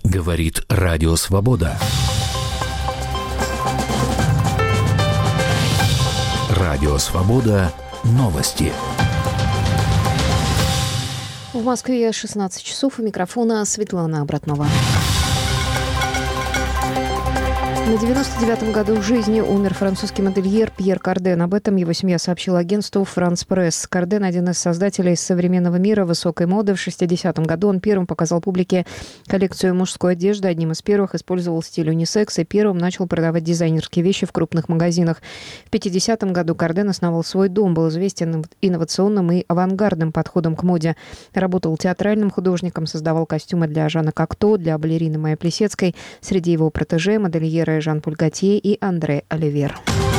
Говорит Радио Свобода. Радио Свобода. Новости. В Москве 16 часов. У микрофона Светлана Обратнова. На 99-м году жизни умер французский модельер Пьер Карден. Об этом его семья сообщила агентству «Франс Пресс». Карден – один из создателей современного мира высокой моды. В 60-м году он первым показал публике коллекцию мужской одежды. Одним из первых использовал стиль унисекс и первым начал продавать дизайнерские вещи в крупных магазинах. В 50-м году Карден основал свой дом, был известен инновационным и авангардным подходом к моде. Работал театральным художником, создавал костюмы для Жана Кокто, для балерины Майи Плисецкой. Среди его протеже – модельеры Жан-Поль Готье и Андре Оливьер.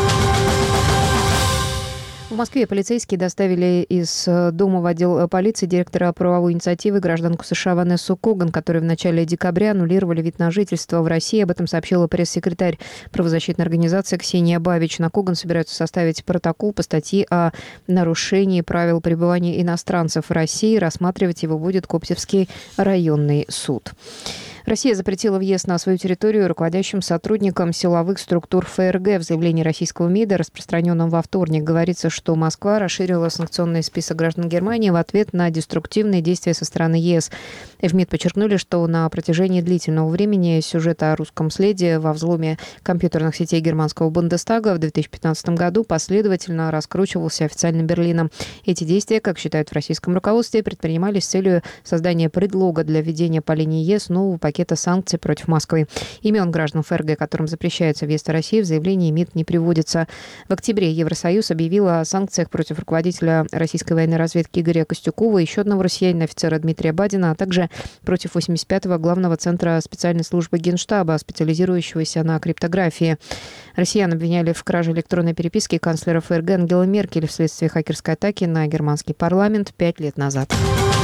В Москве полицейские доставили из дома в отдел полиции директора правовой инициативы гражданку США Ванессу Коган, которой в начале декабря аннулировали вид на жительство в России. Об этом сообщила пресс-секретарь правозащитной организации Ксения Бабич. На Коган собираются составить протокол по статье о нарушении правил пребывания иностранцев в России. Рассматривать его будет Коптевский районный суд. Россия запретила въезд на свою территорию руководящим сотрудникам силовых структур ФРГ. В заявлении российского МИДа, распространенном во вторник, говорится, что Москва расширила санкционный список граждан Германии в ответ на деструктивные действия со стороны ЕС. В МИД подчеркнули, что на протяжении длительного времени сюжет о русском следе во взломе компьютерных сетей германского Бундестага в 2015 году последовательно раскручивался официальным Берлином. Эти действия, как считают в российском руководстве, предпринимались с целью создания предлога для введения по линии ЕС нового пакета санкций против Москвы. Имен граждан ФРГ, которым запрещается въезд в Россию, в заявлении МИД не приводится. В октябре Евросоюз объявил о санкциях против руководителя российской военной разведки Игоря Костюкова, еще одного россиянина, офицера Дмитрия Бадина, а также против 85-го главного центра специальной службы Генштаба, специализирующегося на криптографии. Россиян обвиняли в краже электронной переписки канцлера ФРГ Ангелы Меркель вследствие хакерской атаки на германский парламент 5 лет назад.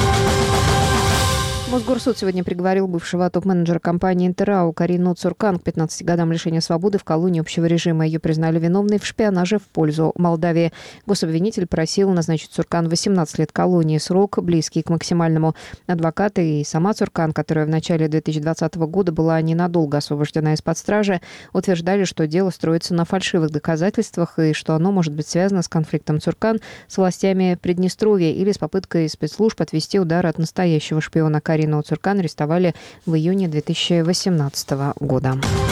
Мосгорсуд сегодня приговорил бывшего топ-менеджера компании «Интеррау» Карину Цуркан к 15 годам лишения свободы в колонии общего режима. Ее признали виновной в шпионаже в пользу Молдавии. Гособвинитель просил назначить Цуркан 18 лет колонии, срок близкий к максимальному. Адвокаты и сама Цуркан, которая в начале 2020 года была ненадолго освобождена из-под стражи, утверждали, что дело строится на фальшивых доказательствах и что оно может быть связано с конфликтом Цуркан с властями Приднестровья или с попыткой спецслужб отвести удар от настоящего шпиона. Карину Цуркан арестовали в июне 2018 года.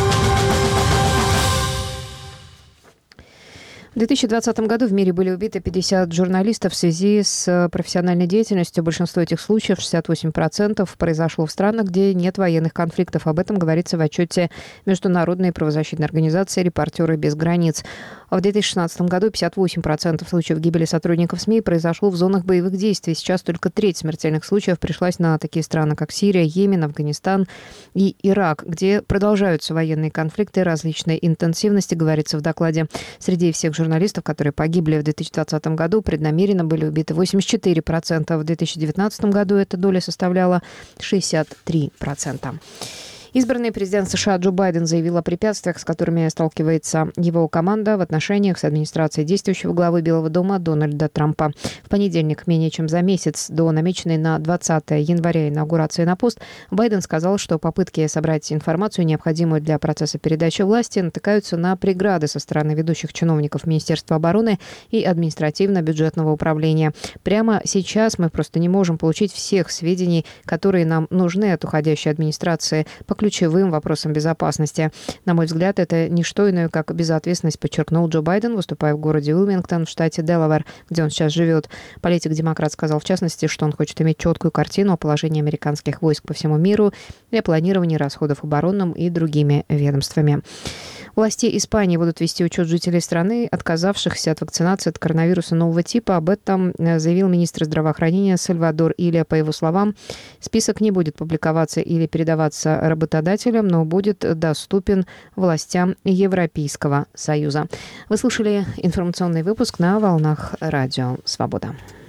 В 2020 году в мире были убиты 50 журналистов в связи с профессиональной деятельностью. Большинство этих случаев, 68%, произошло в странах, где нет военных конфликтов. Об этом говорится в отчете Международной правозащитной организации «Репортеры без границ». В 2016 году 58% случаев гибели сотрудников СМИ произошло в зонах боевых действий. Сейчас только треть смертельных случаев пришлась на такие страны, как Сирия, Йемен, Афганистан и Ирак, где продолжаются военные конфликты различной интенсивности, говорится в докладе. Среди всех журналистов, которые погибли в 2020 году, преднамеренно были убиты 84%. В 2019 году эта доля составляла 63%. Избранный президент США Джо Байден заявил о препятствиях, с которыми сталкивается его команда в отношениях с администрацией действующего главы Белого дома Дональда Трампа. В понедельник, менее чем за месяц до намеченной на 20 января инаугурации на пост, Байден сказал, что попытки собрать информацию, необходимую для процесса передачи власти, натыкаются на преграды со стороны ведущих чиновников Министерства обороны и административно-бюджетного управления. Прямо сейчас мы просто не можем получить всех сведений, которые нам нужны от уходящей администрации по ключевым вопросам безопасности. На мой взгляд, это не что иное, как безответственность, подчеркнул Джо Байден, выступая в городе Уилмингтон в штате Делавэр, где он сейчас живет. Политик-демократ сказал, в частности, что он хочет иметь четкую картину о положении американских войск по всему миру и о планировании расходов оборонным и другими ведомствами. Власти Испании будут вести учет жителей страны, отказавшихся от вакцинации от коронавируса нового типа. Об этом заявил министр здравоохранения Сальвадор Илья. По его словам, список не будет публиковаться или передаваться работодателям, но будет доступен властям Европейского Союза. Вы слушали информационный выпуск на волнах Радио Свобода.